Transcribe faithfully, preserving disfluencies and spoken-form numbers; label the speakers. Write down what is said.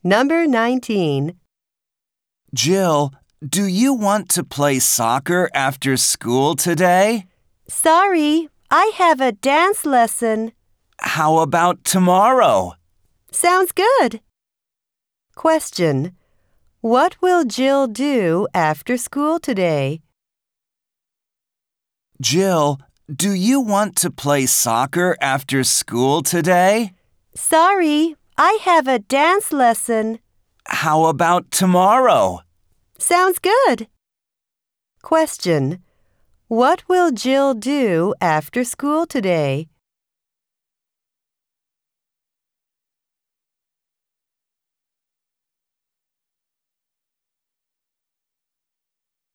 Speaker 1: Number nineteen.
Speaker 2: Jill, do you want to play soccer after school today?
Speaker 1: Sorry, I have a dance lesson.
Speaker 2: How about tomorrow?
Speaker 1: Sounds good. Question. What will Jill do after school today?
Speaker 2: Jill, do you want to play soccer after school today?
Speaker 1: Sorry, I have a dance lesson.
Speaker 2: How about tomorrow?
Speaker 1: Sounds good. Question. What will Jill do after school today?